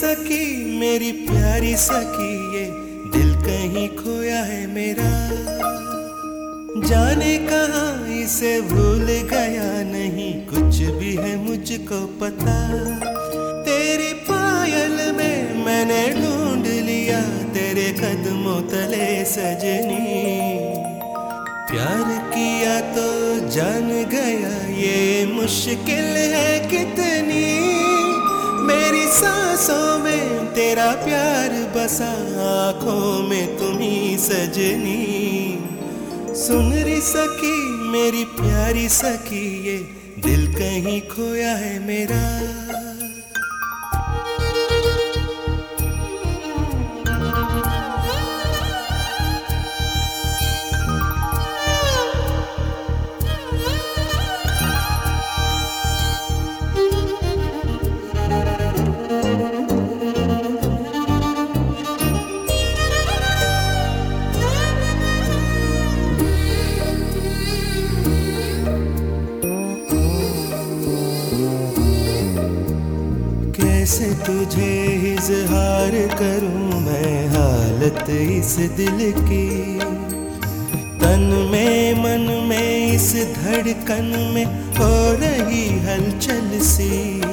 सकी मेरी प्यारी सखी, ये दिल कहीं खोया है मेरा। जाने कहाँ इसे भूल गया, नहीं कुछ भी है मुझको पता। तेरी पायल में मैंने ढूंढ लिया तेरे कदमों तले सजनी। प्यार किया तो जान गया ये मुश्किल है कितनी। मेरी सांसों में तेरा प्यार बसा, आँखों में तुम्ही सजनी। सुन री सखी मेरी प्यारी सखी, ये दिल कहीं खोया है मेरा। कैसे तुझे इज़हार करूं मैं हालत इस दिल की। तन में मन में इस धड़कन में हो रही हलचल सी।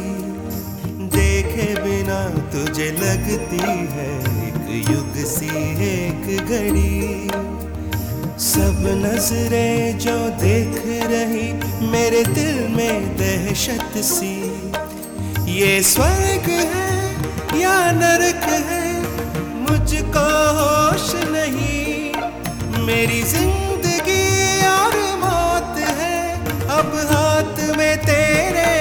देखे बिना तुझे लगती है एक युग सी एक घड़ी। सब नजरें जो देख रही मेरे दिल में दहशत सी। ये स्वर्ग है या नरक है मुझको होश नहीं। मेरी जिंदगी और मौत है अब हाथ में तेरे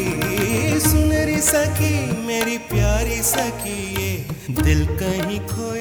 ही। सुन री सखी मेरी प्यारी सखी, ये दिल कहीं खो